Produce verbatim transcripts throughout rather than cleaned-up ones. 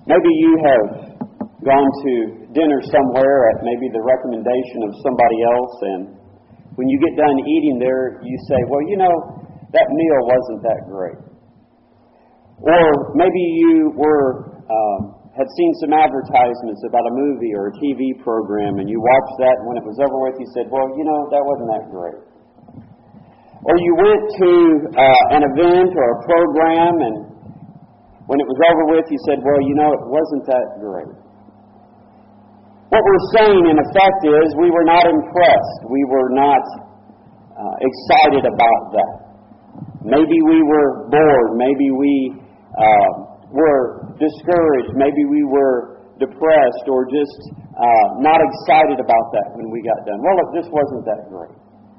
Maybe you have gone to dinner somewhere at maybe the recommendation of somebody else, and when you get done eating there, you say, well, you know, that meal wasn't that great. Or maybe you were um, had seen some advertisements about a movie or a T V program, and you watched that, and when it was over with, you said, well, you know, that wasn't that great. Or you went to uh, an event or a program, and when it was over with, you said, well, you know, it wasn't that great. What we're saying, in effect, is we were not impressed. We were not uh, excited about that. Maybe we were bored. Maybe we uh, were discouraged. Maybe we were depressed or just uh, not excited about that when we got done. Well, it just wasn't that great.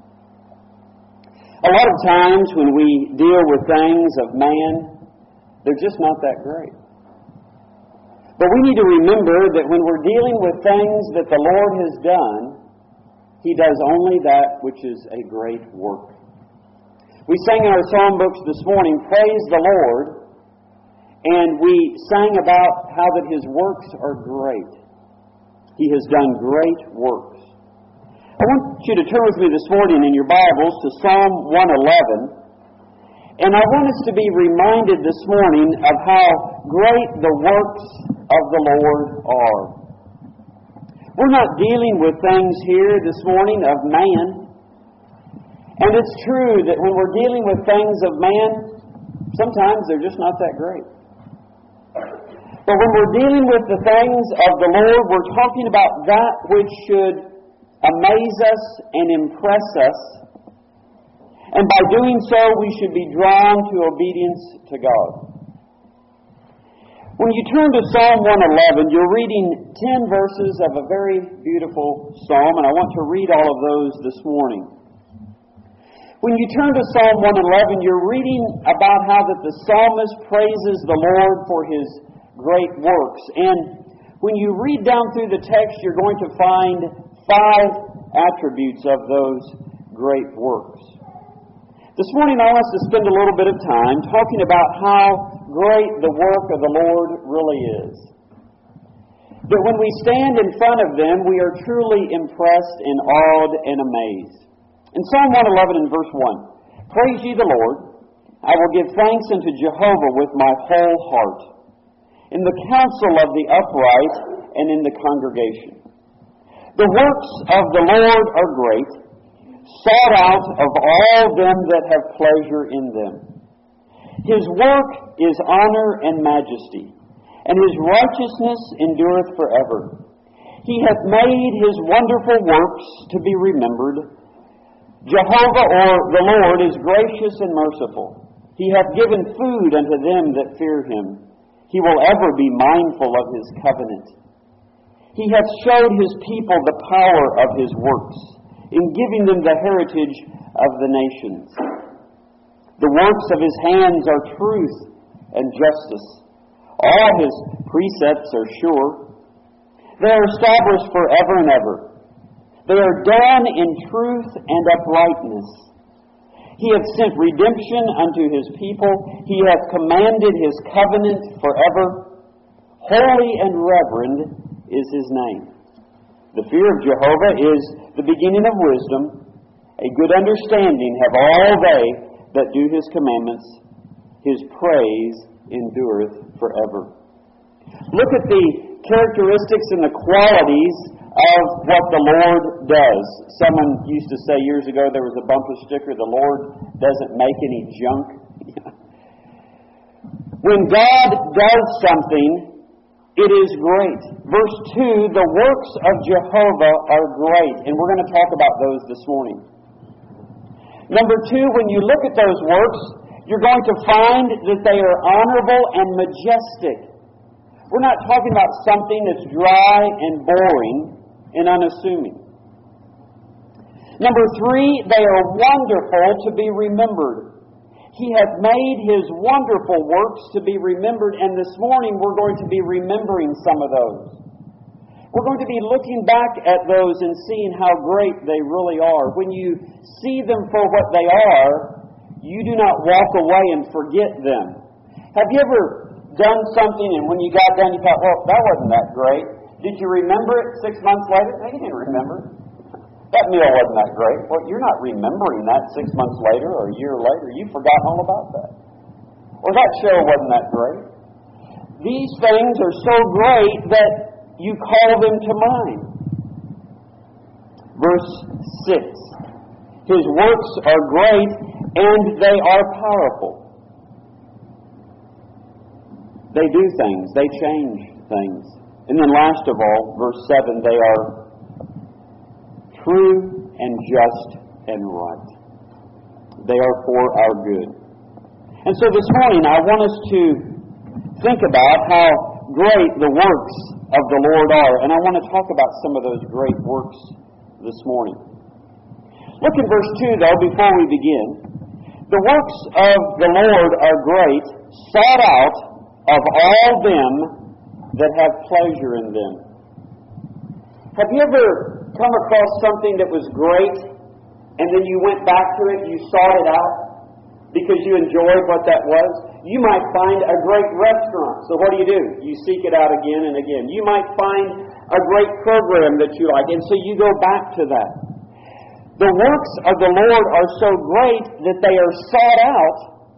A lot of times when we deal with things of man, they're just not that great. But we need to remember that when we're dealing with things that the Lord has done, He does only that which is a great work. We sang in our psalm books this morning, Praise the Lord, and we sang about how that His works are great. He has done great works. I want you to turn with me this morning in your Bibles to Psalm one eleven. And I want us to be reminded this morning of how great the works of the Lord are. We're not dealing with things here this morning of man. And it's true that when we're dealing with things of man, sometimes they're just not that great. But when we're dealing with the things of the Lord, we're talking about that which should amaze us and impress us. And by doing so, we should be drawn to obedience to God. When you turn to Psalm one eleven, you're reading ten verses of a very beautiful psalm, and I want to read all of those this morning. When you turn to Psalm one eleven, you're reading about how that the psalmist praises the Lord for His great works. And when you read down through the text, you're going to find five attributes of those great works. This morning I want us to spend a little bit of time talking about how great the work of the Lord really is. That when we stand in front of them, we are truly impressed and awed and amazed. In Psalm one eleven and verse one, Praise ye the Lord, I will give thanks unto Jehovah with my whole heart, in the counsel of the upright and in the congregation. The works of the Lord are great, sought out of all them that have pleasure in them. His work is honor and majesty, and His righteousness endureth forever. He hath made His wonderful works to be remembered. Jehovah, or the Lord, is gracious and merciful. He hath given food unto them that fear Him. He will ever be mindful of His covenant. He hath showed His people the power of His works, in giving them the heritage of the nations. The works of His hands are truth and justice. All His precepts are sure. They are established forever and ever. They are done in truth and uprightness. He hath sent redemption unto His people. He hath commanded His covenant forever. Holy and reverend is His name. The fear of Jehovah is the beginning of wisdom. A good understanding have all they that do His commandments. His praise endureth forever. Look at the characteristics and the qualities of what the Lord does. Someone used to say years ago, there was a bumper sticker, the Lord doesn't make any junk. When God does something, it is great. Verse two, the works of Jehovah are great. And we're going to talk about those this morning. Number two, when you look at those works, you're going to find that they are honorable and majestic. We're not talking about something that's dry and boring and unassuming. Number three, they are wonderful to be remembered. He hath made His wonderful works to be remembered, and this morning we're going to be remembering some of those. We're going to be looking back at those and seeing how great they really are. When you see them for what they are, you do not walk away and forget them. Have you ever done something, and when you got done, you thought, well, that wasn't that great. Did you remember it six months later? No, you didn't remember. That meal wasn't that great. Well, you're not remembering that six months later or a year later. You've forgotten all about that. Or that show wasn't that great. These things are so great that you call them to mind. Verse six. His works are great and they are powerful. They do things. They change things. And then last of all, verse seven, they are true and just and right. They are for our good. And so this morning I want us to think about how great the works of the Lord are. And I want to talk about some of those great works this morning. Look in verse two, though, before we begin. The works of the Lord are great, sought out of all them that have pleasure in them. Have you ever come across something that was great, and then you went back to it, you sought it out because you enjoyed what that was? You might find a great restaurant. So what do you do? You seek it out again and again. You might find a great program that you like, and so you go back to that. The works of the Lord are so great that they are sought out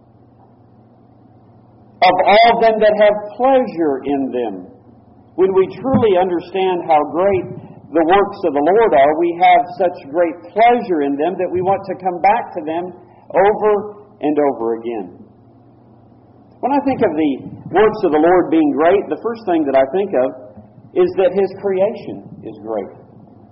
of all them that have pleasure in them. When we truly understand how great the works of the Lord are, we have such great pleasure in them that we want to come back to them over and over again. When I think of the works of the Lord being great, the first thing that I think of is that His creation is great.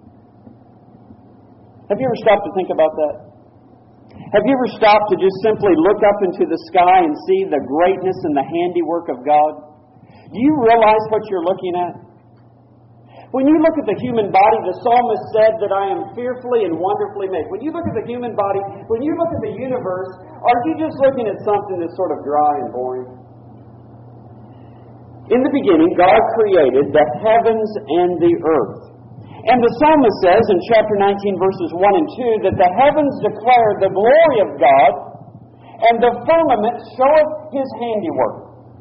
Have you ever stopped to think about that? Have you ever stopped to just simply look up into the sky and see the greatness and the handiwork of God? Do you realize what you're looking at? When you look at the human body, the psalmist said that I am fearfully and wonderfully made. When you look at the human body, when you look at the universe, aren't you just looking at something that's sort of dry and boring? In the beginning, God created the heavens and the earth. And the psalmist says in chapter nineteen, verses one and two, that the heavens declare the glory of God, and the firmament showeth His handiwork.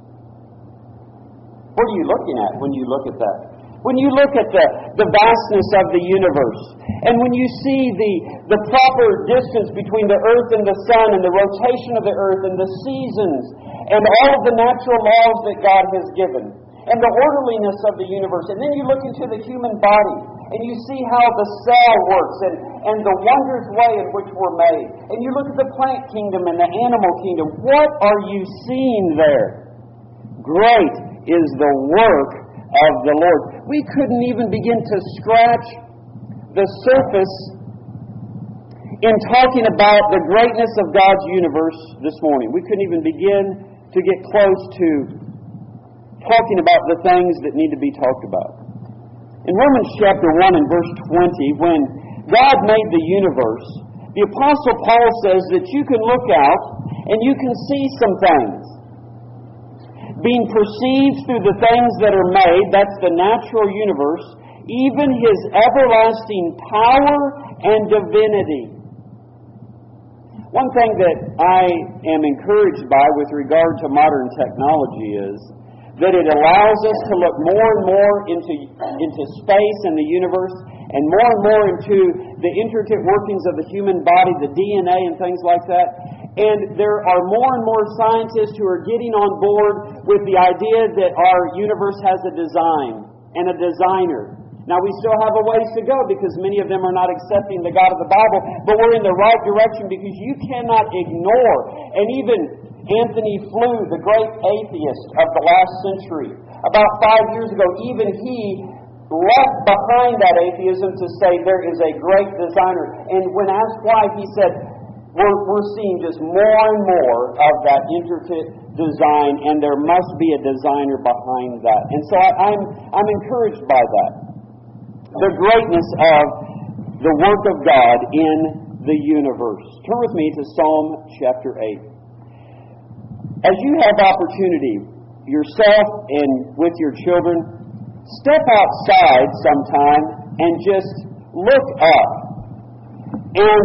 What are you looking at when you look at that? When you look at the, the vastness of the universe, and when you see the, the proper distance between the earth and the sun, and the rotation of the earth, and the seasons, and all of the natural laws that God has given, and the orderliness of the universe, and then you look into the human body, and you see how the cell works, and, and the wondrous way in which we're made, and you look at the plant kingdom and the animal kingdom, what are you seeing there? Great is the work of the Lord. We couldn't even begin to scratch the surface in talking about the greatness of God's universe this morning. We couldn't even begin to get close to talking about the things that need to be talked about. In Romans chapter one and verse twenty, when God made the universe, the Apostle Paul says that you can look out and you can see some things. Being perceived through the things that are made, that's the natural universe, even His everlasting power and divinity. One thing that I am encouraged by with regard to modern technology is that it allows us to look more and more into, into space and the universe, and more and more into the intricate workings of the human body, the D N A and things like that. And there are more and more scientists who are getting on board with the idea that our universe has a design and a designer. Now, we still have a ways to go because many of them are not accepting the God of the Bible, but we're in the right direction because you cannot ignore, and even Anthony Flew, the great atheist of the last century, about five years ago, even he left behind that atheism to say there is a great designer. And when asked why, he said, we're, we're seeing just more and more of that intricate design, and there must be a designer behind that. And so I, I'm, I'm encouraged by that. The greatness of the work of God in the universe. Turn with me to Psalm chapter eight. As you have opportunity, yourself and with your children, step outside sometime and just look up and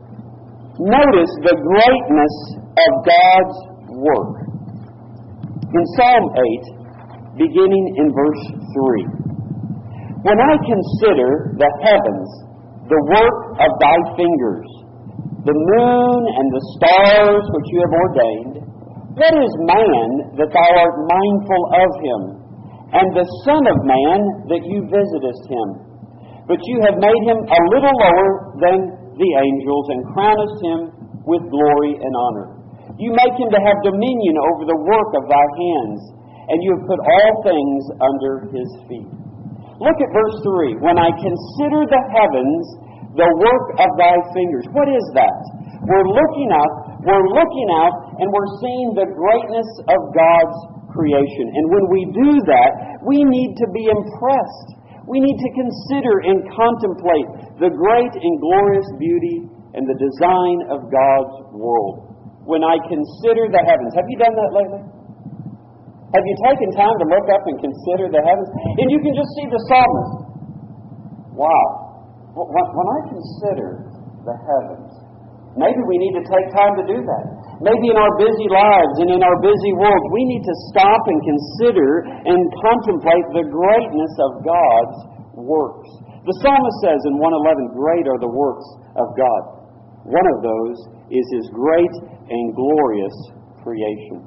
notice the greatness of God's work. In Psalm eight, beginning in verse three, when I consider the heavens, the work of thy fingers, the moon and the stars which you have ordained, what is man that thou art mindful of him, and the Son of Man that you visitest him? But you have made him a little lower than the angels, and crownest him with glory and honor. You make him to have dominion over the work of thy hands, and you have put all things under his feet. Look at verse three. When I consider the heavens, the work of thy fingers. What is that? We're looking up, we're looking out, and we're seeing the greatness of God's creation. And when we do that, we need to be impressed. We need to consider and contemplate the great and glorious beauty and the design of God's world. When I consider the heavens. Have you done that lately? Have you taken time to look up and consider the heavens? And you can just see the psalmist. Wow. When I consider the heavens, maybe we need to take time to do that. Maybe in our busy lives and in our busy world, we need to stop and consider and contemplate the greatness of God's works. The psalmist says in one eleven, great are the works of God. One of those is His great and glorious creation.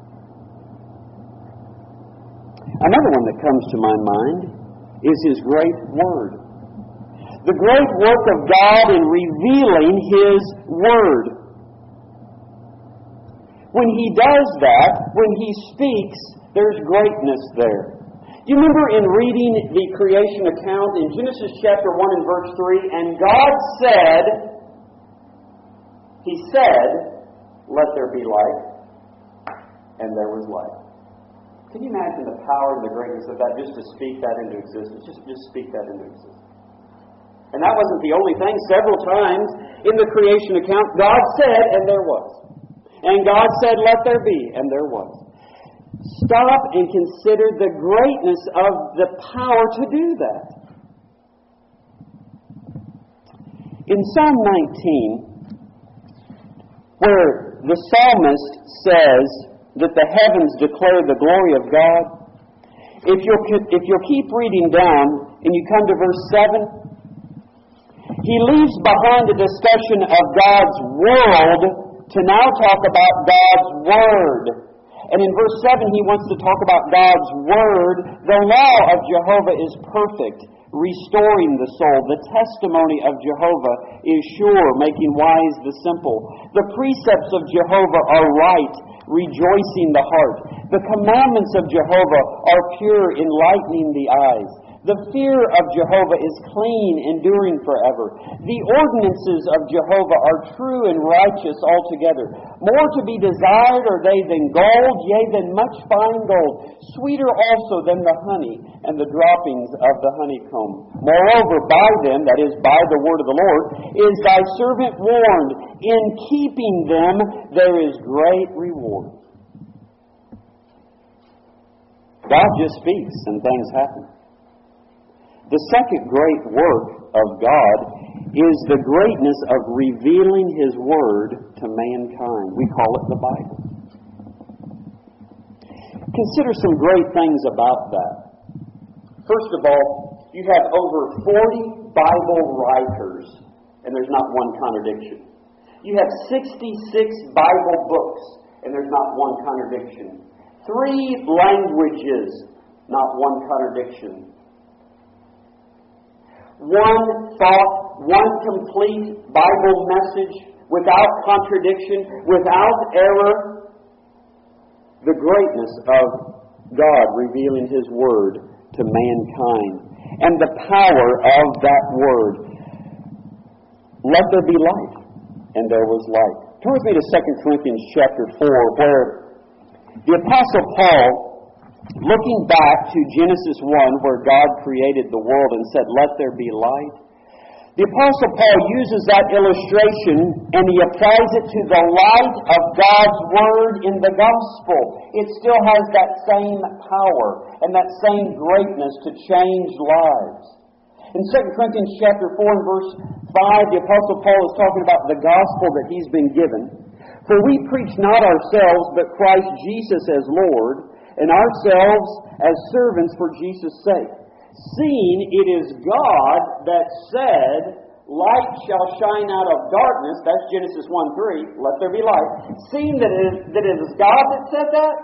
Another one that comes to my mind is His great Word. The great work of God in revealing His Word. When He does that, when He speaks, there's greatness there. You remember in reading the creation account in Genesis chapter one and verse three, and God said, He said, let there be light, and there was light. Can you imagine the power and the greatness of that, just to speak that into existence? Just, just speak that into existence. And that wasn't the only thing. Several times in the creation account, God said, and there was. And God said, let there be, and there was. Stop and consider the greatness of the power to do that. In Psalm nineteen, where the psalmist says that the heavens declare the glory of God, if you'll, if you'll keep reading down and you come to verse seven, he leaves behind a discussion of God's world to now talk about God's Word. And in verse seven, he wants to talk about God's Word. The law of Jehovah is perfect, restoring the soul. The testimony of Jehovah is sure, making wise the simple. The precepts of Jehovah are right, rejoicing the heart. The commandments of Jehovah are pure, enlightening the eyes. The fear of Jehovah is clean, enduring forever. The ordinances of Jehovah are true and righteous altogether. More to be desired are they than gold, yea, than much fine gold. Sweeter also than the honey and the droppings of the honeycomb. Moreover, by them, that is, by the word of the Lord, is thy servant warned. In keeping them there is great reward. God just speaks and things happen. The second great work of God is the greatness of revealing His Word to mankind. We call it the Bible. Consider some great things about that. First of all, you have over forty Bible writers, and there's not one contradiction. You have sixty-six Bible books, and there's not one contradiction. Three languages, not one contradiction. One thought, one complete Bible message, without contradiction, without error. The greatness of God revealing His Word to mankind, and the power of that Word. Let there be light, and there was light. Turn with me to Second Corinthians chapter four, where the Apostle Paul, looking back to Genesis one, where God created the world and said, let there be light, the Apostle Paul uses that illustration and he applies it to the light of God's Word in the gospel. It still has that same power and that same greatness to change lives. In Second Corinthians chapter four and verse five, the Apostle Paul is talking about the gospel that he's been given. For we preach not ourselves, but Christ Jesus as Lord, and ourselves as servants for Jesus' sake. Seeing it is God that said, light shall shine out of darkness, that's Genesis one three, let there be light. Seeing that it is, that it is God that said that,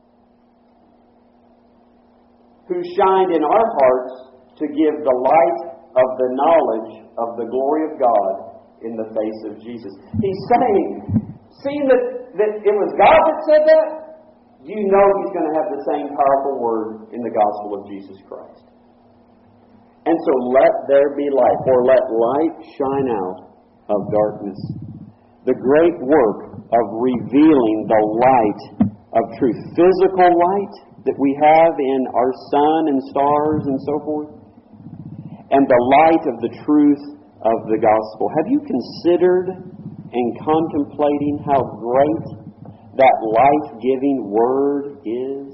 who shined in our hearts to give the light of the knowledge of the glory of God in the face of Jesus. He's saying, seeing that, that it was God that said that, you know He's going to have the same powerful word in the gospel of Jesus Christ. And so let there be light, or let light shine out of darkness. The great work of revealing the light of truth. Physical light that we have in our sun and stars and so forth. And the light of the truth of the gospel. Have you considered and contemplating how great that life-giving word is?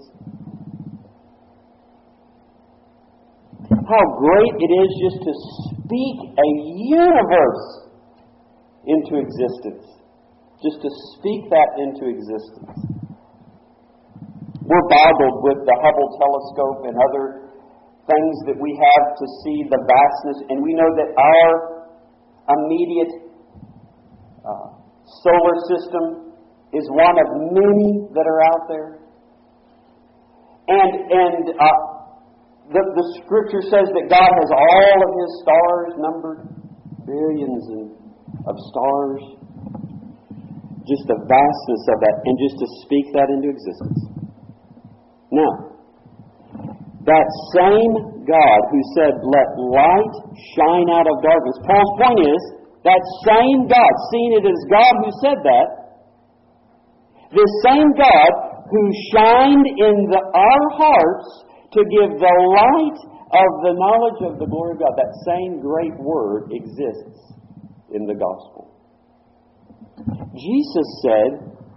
How great it is just to speak a universe into existence. Just to speak that into existence. We're boggled with the Hubble telescope and other things that we have to see the vastness, and we know that our immediate uh, solar system is one of many that are out there. And and uh, the, the Scripture says that God has all of His stars numbered, billions and, of stars. Just the vastness of that, and just to speak that into existence. Now, that same God who said, let light shine out of darkness. Paul's point is, that same God, seeing it as God who said that, this same God who shined in the, our hearts to give the light of the knowledge of the glory of God, that same great word exists in the gospel. Jesus said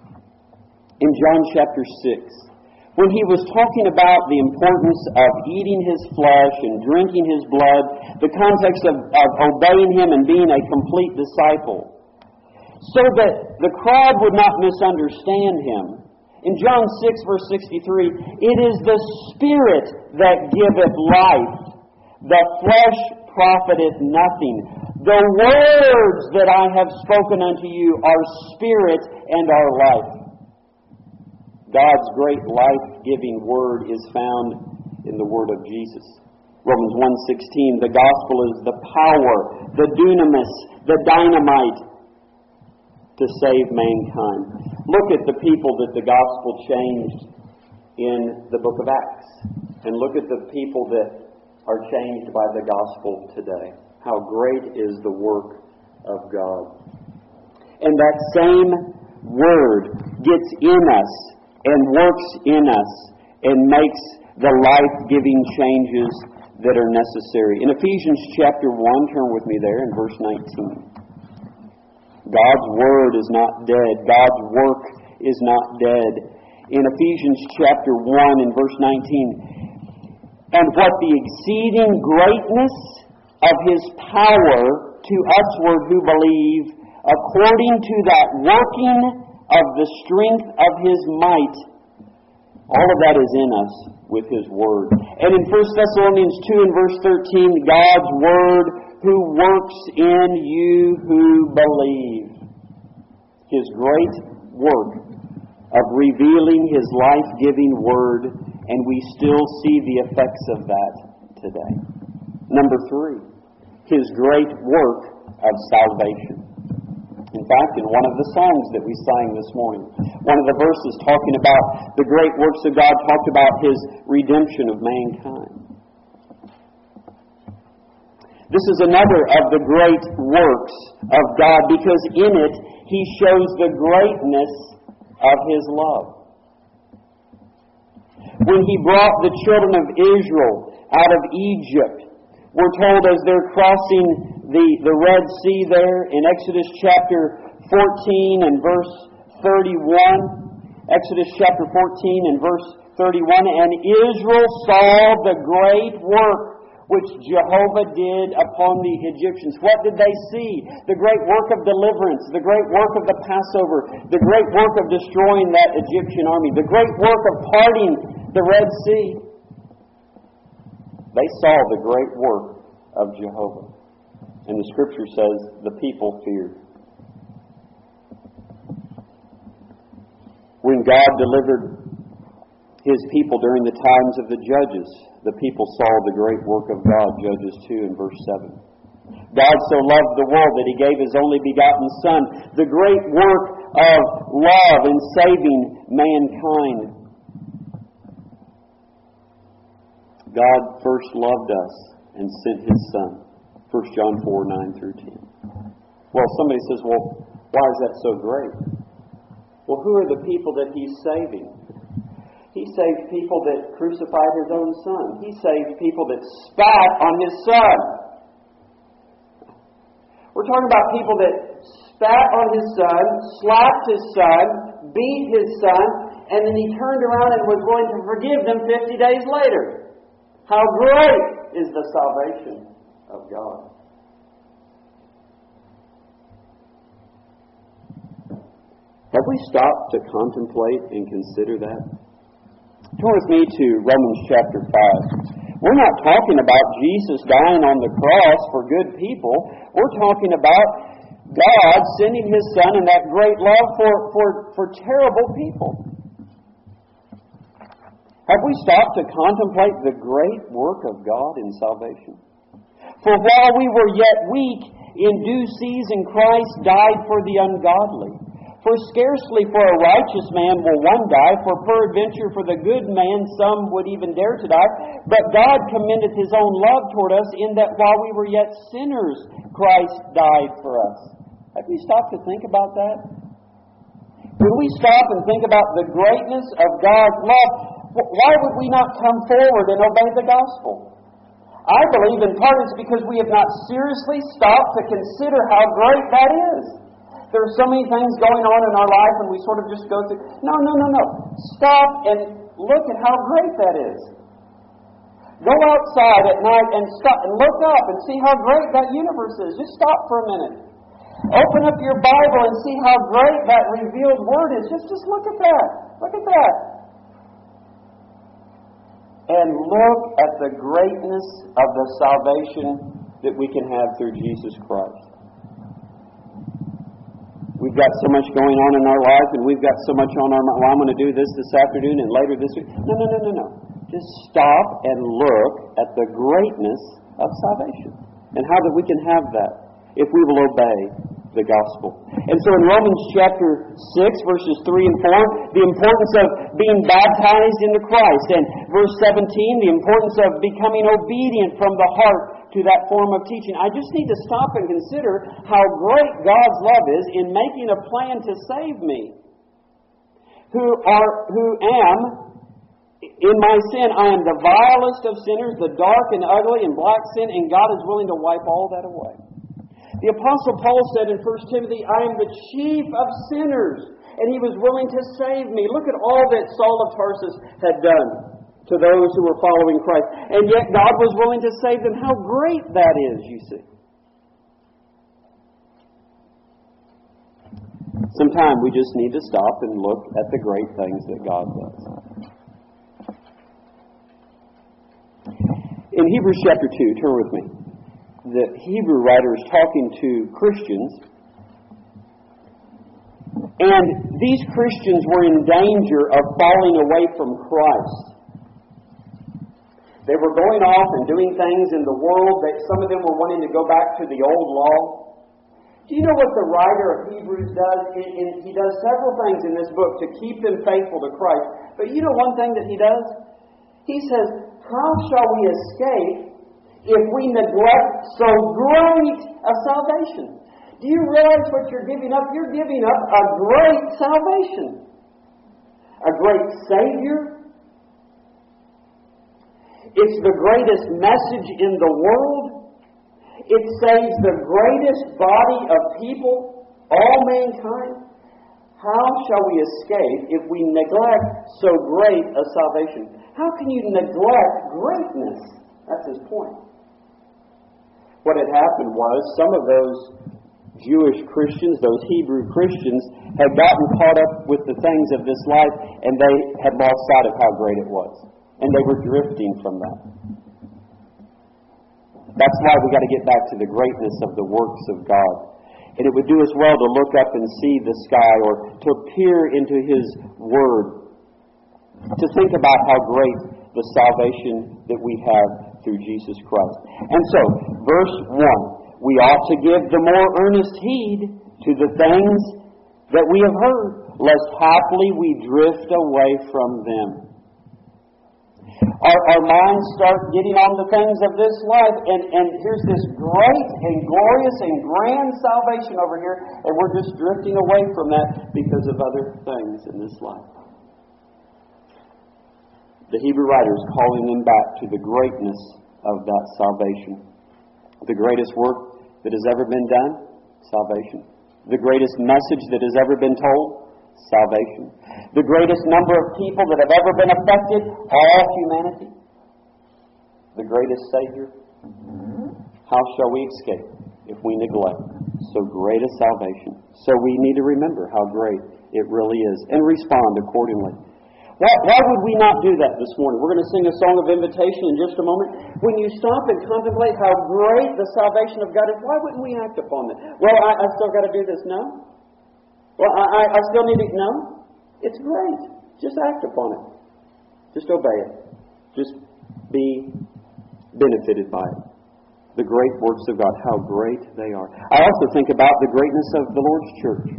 in John chapter six, when He was talking about the importance of eating His flesh and drinking His blood, the context of, of obeying Him and being a complete disciple, so that the crowd would not misunderstand Him. In John six, verse sixty-three, it is the Spirit that giveth life, the flesh profiteth nothing. The words that I have spoken unto you are spirit and are life. God's great life-giving word is found in the word of Jesus. Romans one sixteen, the gospel is the power, the dunamis, the dynamite to save mankind. Look at the people that the gospel changed in the book of Acts. And look at the people that are changed by the gospel today. How great is the work of God. And that same word gets in us and works in us and makes the life-giving changes that are necessary. In Ephesians chapter one, turn with me there in verse nineteen. God's word is not dead. God's work is not dead. In Ephesians chapter one and verse nineteen, and what the exceeding greatness of His power to usward who believe, according to that working of the strength of His might. All of that is in us with His Word. And in First Thessalonians two and verse thirteen, God's Word who works in you who believe. His great work of revealing His life-giving Word, and we still see the effects of that today. Number three, His great work of salvation. In fact, in one of the songs that we sang this morning, one of the verses talking about the great works of God talked about His redemption of mankind. This is another of the great works of God, because in it He shows the greatness of His love. When He brought the children of Israel out of Egypt, we're told as they're crossing the, the Red Sea there in Exodus chapter fourteen and verse thirty-one. Exodus chapter fourteen and verse thirty-one. And Israel saw the great work which Jehovah did upon the Egyptians. What did they see? The great work of deliverance, the great work of the Passover, the great work of destroying that Egyptian army, the great work of parting the Red Sea. They saw the great work of Jehovah. And the Scripture says the people feared. When God delivered His people during the times of the judges, the people saw the great work of God, Judges two and verse seven. God so loved the world that He gave His only begotten Son, the great work of love in saving mankind. God first loved us and sent His Son. First John four, nine through ten. Well, somebody says, well, why is that so great? Well, who are the people that He's saving? He saved people that crucified His own Son. He saved people that spat on His Son. We're talking about people that spat on His Son, slapped His Son, beat His Son, and then He turned around and was going to forgive them fifty days later. How great is the salvation of God. Have we stopped to contemplate and consider that? Turn with me to Romans chapter five. We're not talking about Jesus dying on the cross for good people. We're talking about God sending His Son in that great love for, for, for terrible people. Have we stopped to contemplate the great work of God in salvation? For while we were yet weak, in due season Christ died for the ungodly. For scarcely for a righteous man will one die, for peradventure for the good man some would even dare to die. But God commendeth His own love toward us, in that while we were yet sinners, Christ died for us. Have you stopped to think about that? When we stop and think about the greatness of God's love, why would we not come forward and obey the gospel? I believe in part it's because we have not seriously stopped to consider how great that is. There are so many things going on in our life and we sort of just go through. No, no, no, no. Stop and look at how great that is. Go outside at night and stop and look up and see how great that universe is. Just stop for a minute. Open up your Bible and see how great that revealed Word is. Just, just look at that. Look at that. And look at the greatness of the salvation that we can have through Jesus Christ. We've got so much going on in our life, and we've got so much on our mind. Well, I'm going to do this this afternoon and later this week. No, no, no, no, no. Just stop and look at the greatness of salvation and how that we can have that if we will obey the gospel. And so in Romans chapter six, verses three and four, the importance of being baptized into Christ. And verse seventeen, the importance of becoming obedient from the heart to that form of teaching. I just need to stop and consider how great God's love is in making a plan to save me. Who are who am in my sin, I am the vilest of sinners, the dark and ugly and black sin, and God is willing to wipe all that away. The Apostle Paul said in First Timothy, I am the chief of sinners, and he was willing to save me. Look at all that Saul of Tarsus had done to those who were following Christ. And yet God was willing to save them. How great that is, you see. Sometimes we just need to stop and look at the great things that God does. In Hebrews chapter two, turn with me. The Hebrew writer is talking to Christians, and these Christians were in danger of falling away from Christ. They were going off and doing things in the world that some of them were wanting to go back to the old law. Do you know what the writer of Hebrews does? In, in, he does several things in this book to keep them faithful to Christ. But you know one thing that he does? He says, how shall we escape if we neglect so great a salvation? Do you realize what you're giving up? You're giving up a great salvation. A great Savior. It's the greatest message in the world. It saves the greatest body of people, all mankind. How shall we escape if we neglect so great a salvation? How can you neglect greatness? That's his point. What had happened was some of those Jewish Christians, those Hebrew Christians, had gotten caught up with the things of this life, and they had lost sight of how great it was. And they were drifting from that. That's why we've got to get back to the greatness of the works of God. And it would do us well to look up and see the sky, or to peer into His Word, to think about how great the salvation that we have through Jesus Christ. And so, verse one, we ought to give the more earnest heed to the things that we have heard, lest haply we drift away from them. Our, our minds start getting on the things of this life, and, and here's this great and glorious and grand salvation over here, and we're just drifting away from that because of other things in this life. The Hebrew writer is calling them back to the greatness of that salvation. The greatest work that has ever been done, salvation. The greatest message that has ever been told, salvation. The greatest number of people that have ever been affected, all humanity. The greatest Savior. How shall we escape if we neglect so great a salvation? So we need to remember how great it really is and respond accordingly. Why, why would we not do that this morning? We're going to sing a song of invitation in just a moment. When you stop and contemplate how great the salvation of God is, why wouldn't we act upon it? Well, I, I still got to do this. No. Well, I, I still need it. No. It's great. Just act upon it. Just obey it. Just be benefited by it. The great works of God, how great they are. I also think about the greatness of the Lord's church.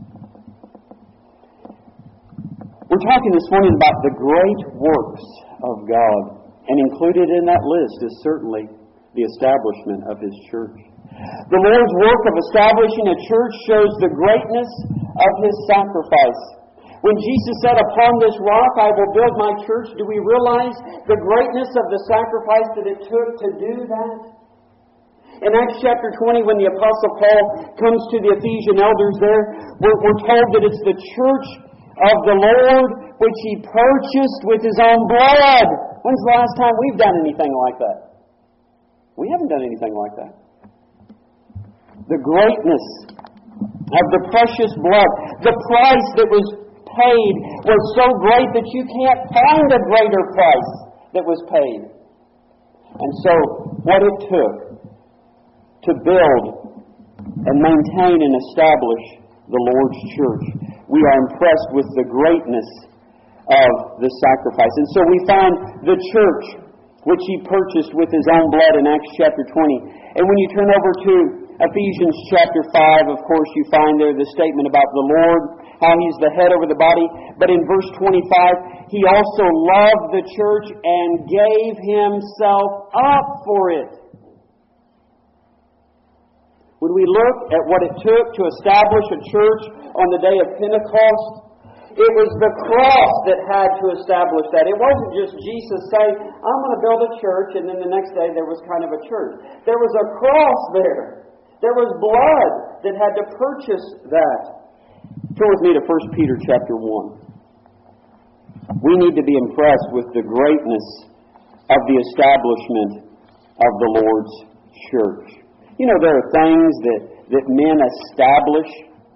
We're talking this morning about the great works of God, and included in that list is certainly the establishment of His church. The Lord's work of establishing a church shows the greatness of His sacrifice. When Jesus said, "Upon this rock I will build my church," do we realize the greatness of the sacrifice that it took to do that? In Acts chapter twenty, when the Apostle Paul comes to the Ephesian elders there, we're, we're told that it's the church of the Lord which He purchased with His own blood. When's the last time we've done anything like that? We haven't done anything like that. The greatness of the precious blood, the price that was paid was so great that you can't find a greater price that was paid. And so, what it took to build and maintain and establish the Lord's church, we are impressed with the greatness of the sacrifice. And so we find the church which He purchased with His own blood in Acts chapter twenty. And when you turn over to Ephesians chapter five, of course, you find there the statement about the Lord, how He's the head over the body. But in verse twenty-five, He also loved the church and gave Himself up for it. When we look at what it took to establish a church on the day of Pentecost, it was the cross that had to establish that. It wasn't just Jesus saying, "I'm going to build a church," and then the next day there was kind of a church. There was a cross there. There was blood that had to purchase that. Turn with me to First Peter chapter one. We need to be impressed with the greatness of the establishment of the Lord's church. You know, there are things that, that men establish,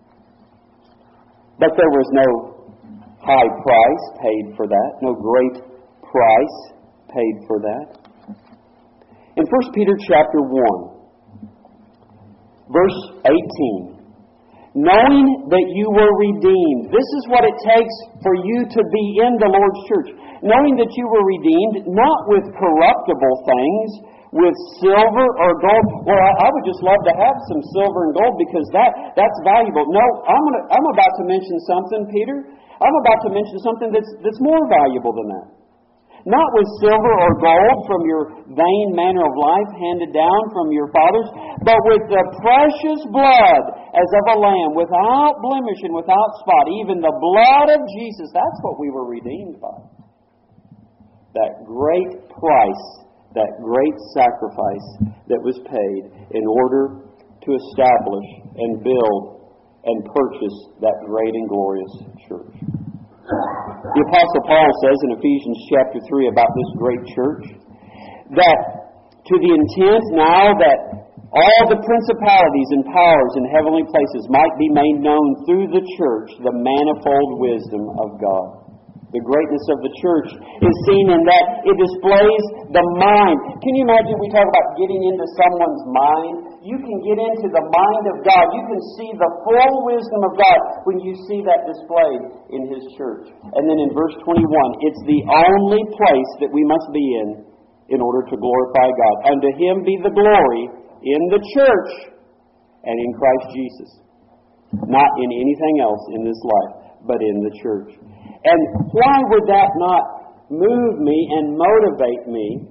but there was no high price paid for that, no great price paid for that. In First Peter chapter one, verse eighteen, knowing that you were redeemed. This is what it takes for you to be in the Lord's church. Knowing that you were redeemed, not with corruptible things, with silver or gold. Well, I, I would just love to have some silver and gold because that, that's valuable. No, I'm gonna, I'm about to mention something, Peter. I'm about to mention something that's, that's more valuable than that. Not with silver or gold from your vain manner of life handed down from your fathers, but with the precious blood as of a lamb, without blemish and without spot, even the blood of Jesus. That's what we were redeemed by. That great price, that great sacrifice that was paid in order to establish and build and purchase that great and glorious church. The Apostle Paul says in Ephesians chapter three about this great church that to the intent now that all the principalities and powers in heavenly places might be made known through the church, the manifold wisdom of God. The greatness of the church is seen in that it displays the mind. Can you imagine we talk about getting into someone's mind? You can get into the mind of God. You can see the full wisdom of God when you see that displayed in His church. And then in verse twenty-one, it's the only place that we must be in in order to glorify God. Unto Him be the glory in the church and in Christ Jesus. Not in anything else in this life, but in the church. And why would that not move me and motivate me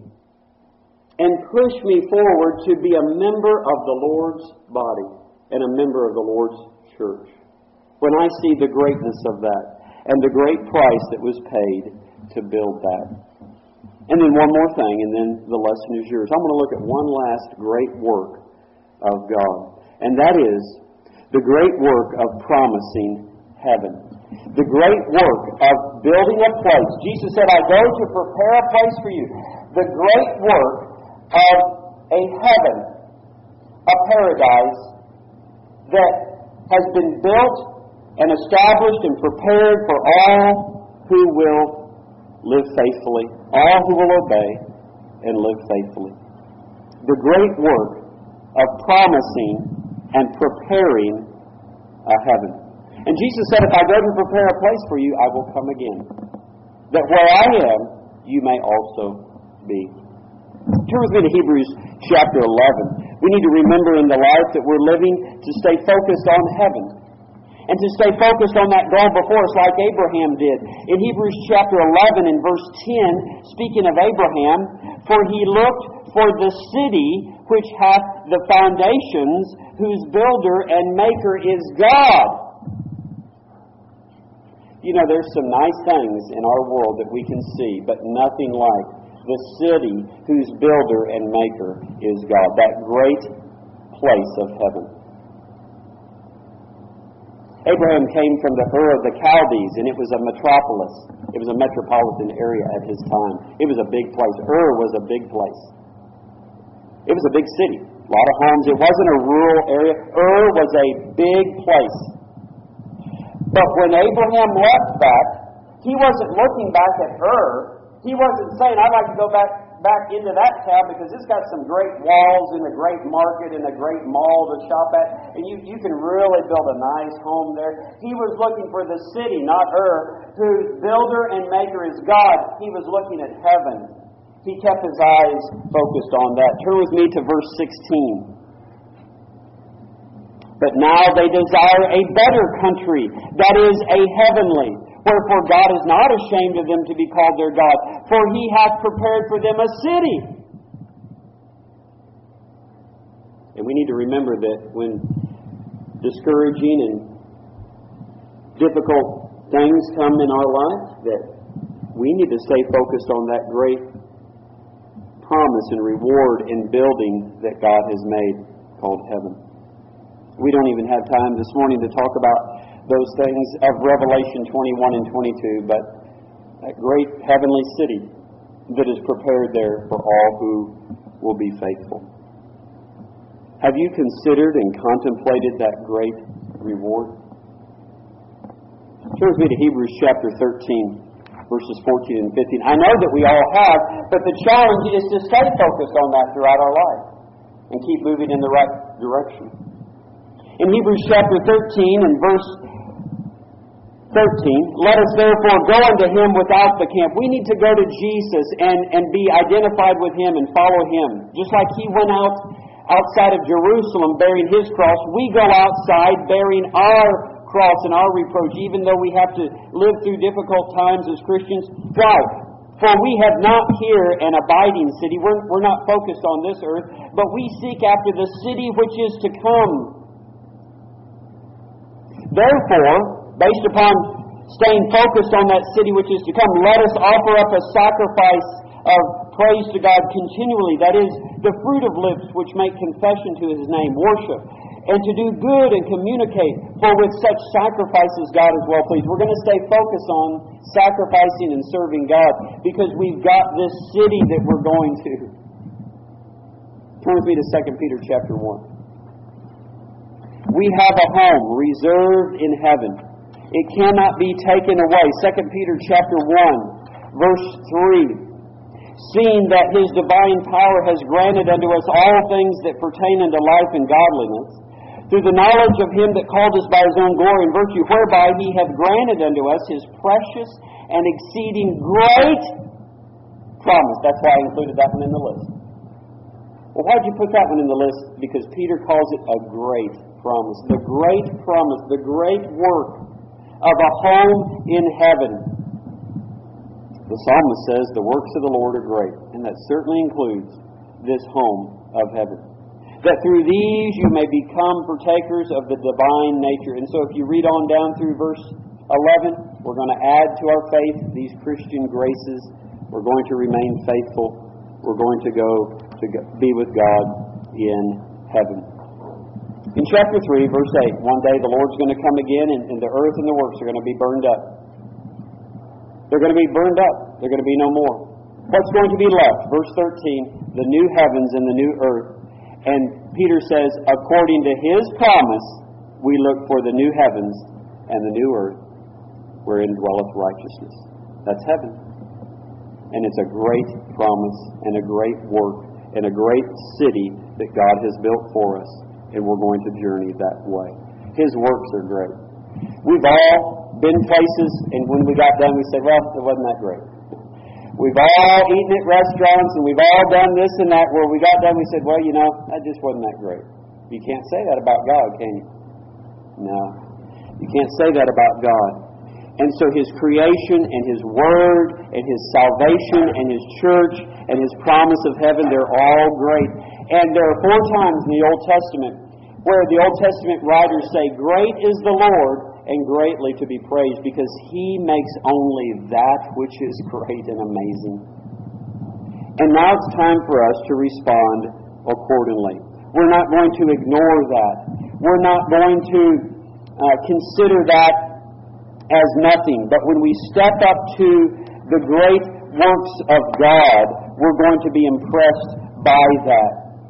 and push me forward to be a member of the Lord's body and a member of the Lord's church? When I see the greatness of that and the great price that was paid to build that. And then one more thing, and then the lesson is yours. I'm going to look at one last great work of God. And that is the great work of promising heaven. The great work of building a place. Jesus said, I go to prepare a place for you. The great work of a heaven, a paradise that has been built and established and prepared for all who will live faithfully, all who will obey and live faithfully. The great work of promising and preparing a heaven. And Jesus said, if I go to prepare a place for you, I will come again, that where I am, you may also be. Turn with me to Hebrews chapter eleven. We need to remember in the life that we're living to stay focused on heaven and to stay focused on that goal before us like Abraham did. In Hebrews chapter eleven and verse ten, speaking of Abraham, for he looked for the city which hath the foundations, whose builder and maker is God. You know, there's some nice things in our world that we can see, but nothing like the city whose builder and maker is God, that great place of heaven. Abraham came from the Ur of the Chaldees, and it was a metropolis. It was a metropolitan area at his time. It was a big place. Ur was a big place. It was a big city. A lot of homes. It wasn't a rural area. Ur was a big place. But when Abraham left that, he wasn't looking back at Ur. He wasn't saying, I'd like to go back back into that town because it's got some great walls and a great market and a great mall to shop at, and you, you can really build a nice home there. He was looking for the city, not Ur, whose builder and maker is God. He was looking at heaven. He kept his eyes focused on that. Turn with me to verse sixteen. But now they desire a better country, that is, a heavenly. Wherefore God is not ashamed of them to be called their God, for He hath prepared for them a city. And we need to remember that when discouraging and difficult things come in our life, that we need to stay focused on that great promise and reward in building that God has made called heaven. We don't even have time this morning to talk about those things of Revelation twenty-one and twenty-two, but that great heavenly city that is prepared there for all who will be faithful. Have you considered and contemplated that great reward? Turn with me to Hebrews chapter thirteen, verses fourteen and fifteen. I know that we all have, but the challenge is to stay focused on that throughout our life and keep moving in the right direction. In Hebrews chapter thirteen and verse thirteen, let us therefore go unto Him without the camp. We need to go to Jesus and, and be identified with Him and follow Him. Just like He went out outside of Jerusalem bearing His cross, we go outside bearing our cross and our reproach, even though we have to live through difficult times as Christians. Why? For we have not here an abiding city. We're, we're not focused on this earth, but we seek after the city which is to come. Therefore, based upon staying focused on that city which is to come, let us offer up a sacrifice of praise to God continually. That is, the fruit of lips which make confession to His name, worship, and to do good and communicate. For with such sacrifices God is well pleased. We're going to stay focused on sacrificing and serving God because we've got this city that we're going to. Turn with me to Second Peter chapter one. We have a home reserved in heaven. It cannot be taken away. Second Peter chapter one, verse three. Seeing that His divine power has granted unto us all things that pertain unto life and godliness, through the knowledge of Him that called us by His own glory and virtue, whereby He hath granted unto us His precious and exceeding great promise. That's why I included that one in the list. Well, why did you put that one in the list? Because Peter calls it a great promise. The great promise, the great work of a home in heaven. The psalmist says the works of the Lord are great, and that certainly includes this home of heaven. That through these you may become partakers of the divine nature. And so if you read on down through verse eleven, we're going to add to our faith these Christian graces. We're going to remain faithful. We're going to go to be with God in heaven. In chapter three, verse eight, one day the Lord's going to come again, and, and the earth and the works are going to be burned up. They're going to be burned up. They're going to be no more. What's going to be left? Verse thirteen, the new heavens and the new earth. And Peter says, according to His promise, we look for the new heavens and the new earth, wherein dwelleth righteousness. That's heaven. And it's a great promise and a great work and a great city that God has built for us. And we're going to journey that way. His works are great. We've all been places, and when we got done, we said, well, it wasn't that great. We've all eaten at restaurants, and we've all done this and that. Where we got done, we said, well, you know, that just wasn't that great. You can't say that about God, can you? No. You can't say that about God. And so His creation and His Word and His salvation and His church and His promise of heaven, they're all great. And there are four times in the Old Testament where the Old Testament writers say, great is the Lord and greatly to be praised, because He makes only that which is great and amazing. And now it's time for us to respond accordingly. We're not going to ignore that. We're not going to uh, consider that as nothing. But when we step up to the great works of God, we're going to be impressed by that.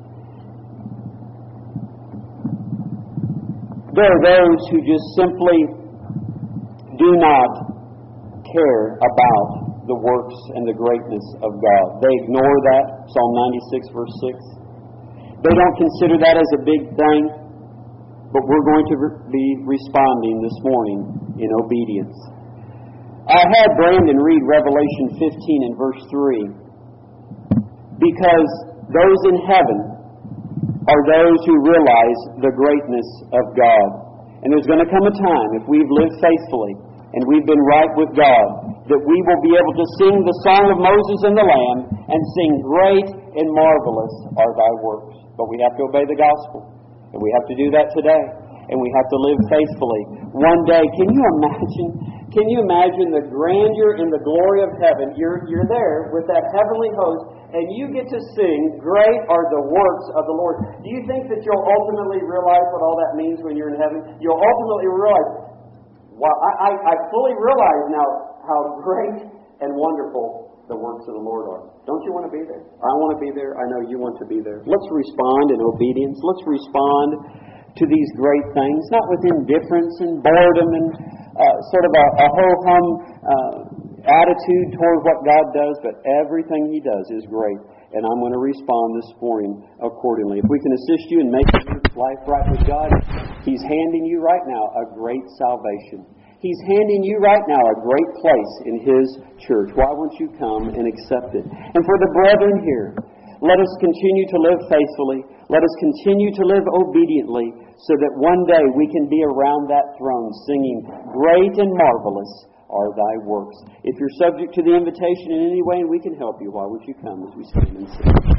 There are those who just simply do not care about the works and the greatness of God. They ignore that, Psalm ninety-six, verse six. They don't consider that as a big thing, but we're going to be responding this morning in obedience. I had Brandon read Revelation fifteen and verse three, because those in heaven are those who realize the greatness of God. And there's going to come a time, if we've lived faithfully and we've been right with God, that we will be able to sing the song of Moses and the Lamb and sing, great and marvelous are thy works. But we have to obey the gospel. And we have to do that today. And we have to live faithfully. One day, can you imagine? Can you imagine the grandeur and the glory of heaven? You're, you're there with that heavenly host, and you get to sing, great are the works of the Lord. Do you think that you'll ultimately realize what all that means when you're in heaven? You'll ultimately realize, wow, I, I, I fully realize now how great and wonderful the works of the Lord are. Don't you want to be there? I want to be there. I know you want to be there. Let's respond in obedience. Let's respond to these great things, not with indifference and boredom and uh, sort of a, a ho-hum uh, attitude toward what God does, but everything He does is great. And I'm going to respond this morning accordingly. If we can assist you in making your life right with God, He's handing you right now a great salvation. He's handing you right now a great place in His church. Why won't you come and accept it? And for the brethren here, let us continue to live faithfully. Let us continue to live obediently, so that one day we can be around that throne singing, great and marvelous are thy works. If you're subject to the invitation in any way and we can help you, why would you come as we stand and sing?